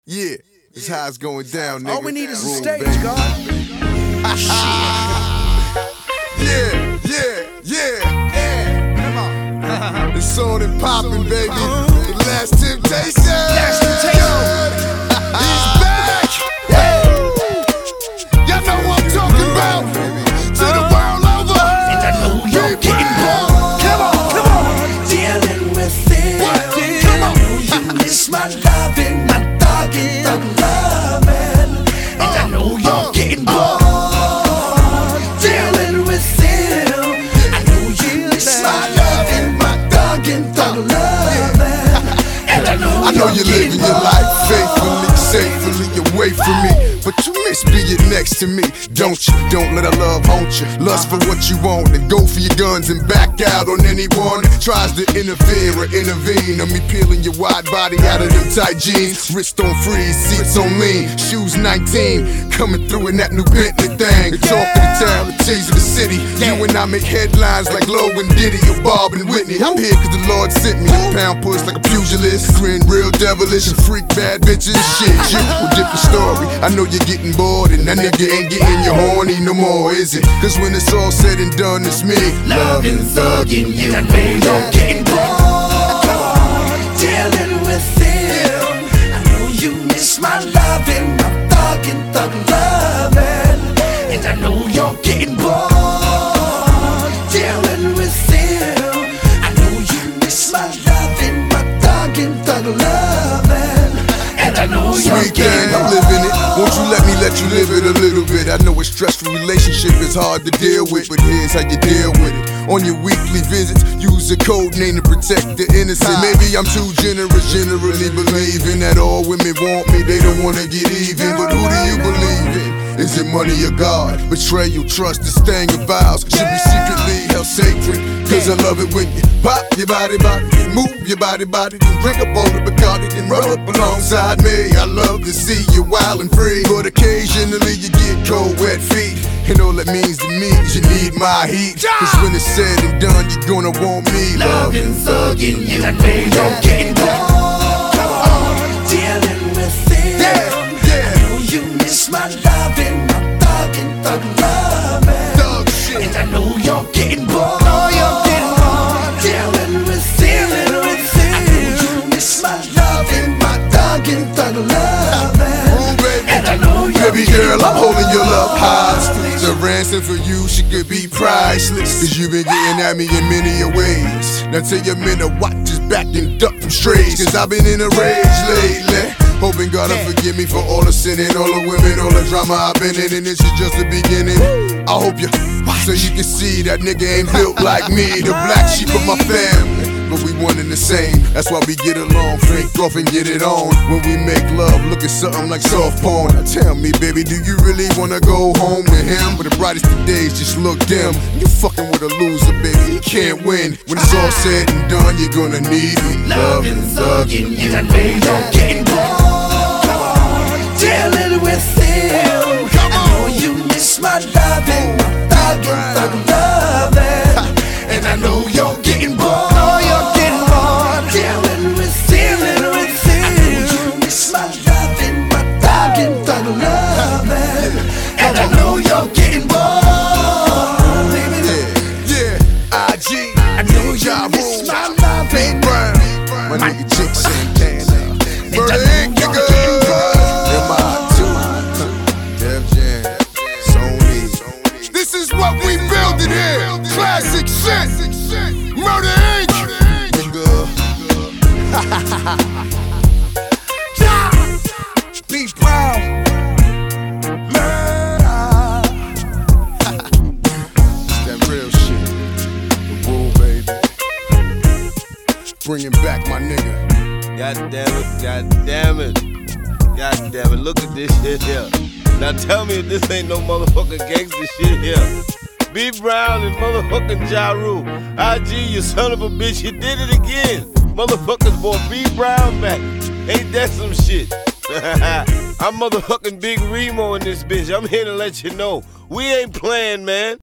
Yeah, this is how it's going down, nigga. All we need is a Room, stage, baby. God. Yeah. Come on. It's on and poppin', baby. The Last Temptation. Last Temptation. He's back. Y'all know what I'm talking about. To the world over. And I know you're getting bored. Come on. Dealing with it. Come on. I know you miss my loving, my dogging, the loving. And I know you're getting bored. Dealing with it. I know you miss my loving, my dogging, the loving. And I know you're living your life faithfully, safely away from me, but you miss being next to me, don't you? Don't let our love haunt you. Lust for what you want and go for your guns and back out on anyone that tries to interfere or intervene on me peeling your wide body out of them tight jeans. Wrist on freeze, seats on lean, shoes 19, coming through in that new Bentley thing. The talk of the town, the tease of the city. You and I make headlines like Lowe and Diddy or Bob and Whitney. I'm here cause the Lord sent me. Pound puss like a pugilist, grin real devilish and freak bad bitches. Shit, you a different story. I know you're getting bored and that nigga ain't getting you horny no more, is it? Cause when it's all said and done, it's me loving, thugging you. I know you're getting bored. Dealing with it. I know you miss my loving, my thugging, thug loving. And I know you're getting bored. Dealing with it. I know you miss my loving, my thugging, thug loving. And I know you're sweet getting thing, I'm living it. Won't you let me let you live it a little bit? I know a stressful relationship is hard to deal with, but here's how you deal with it. On your weekly visits, use a code name to protect the innocent. Maybe I'm too generous, generally believing that all women want me, they don't wanna get even. But who do you believe in? Is it money or God? Betrayal, trust, this thing of vows should be secretly held sacred. Cause I love it when you pop your body, move your body, then drink up all the Bacardi, then rub up alongside me. I love to see you wild and free, but occasionally you get cold, wet feet. And all that means to me is you need my heat. Cause when it's said and done, you're gonna want me loving, thugging you. I know you're getting bored. Dealing with it. I know you miss my loving, my thugging, thug loving. Thug shit. And I know you're getting bored. Dealing with it. I know you miss my loving, my thugging, thug loving. And I know you're Baby girl, I'm holding your love hostage. The ransom for you, she could be priceless. Cause you've been getting at me in many a ways. Now tell your men to watch his back and duck from strays. Cause I've been in a rage lately. Hoping God will forgive me for all the sinning, all the women, all the drama I've been in. And this is just the beginning. I hope you watch so you can see that nigga ain't built like me. The black sheep of my family, but we one and the same. That's why we get along, fake off and get it on. When we make love, look at something like soft porn. Now tell me, baby, do you really wanna go home to him? But the brightest of days just look dim. You fucking with a loser, baby, you can't win. When it's all said and done, you're gonna need me. loving, thugging you. I know you're getting bored. Dealing with it. I know you miss my loving, my thugging, thug loving. And I know you're getting bored. Dealing with it. I know you miss my loving, my thugging, thug loving. And I know you're getting bored. Yeah, IG. I know you miss my loving, My nigga Chick Santana. Murder Inc, nigga. MI2. Def Jam. Sony. This is what we building here. Classic shit. Murder Inc. Nigga. B Brown. Murder. It's that real shit. The Bull, baby. Bringing back my nigga. God damn it, god damn it, god damn it, look at this shit here. Now tell me if this ain't no motherfucking gangster shit here. B Brown and motherfucking Ja Rule. IG, you son of a bitch, you did it again. Motherfuckers brought B Brown back. Ain't that some shit? I'm motherfucking Big Remo in this bitch. I'm here to let you know, we ain't playing, man.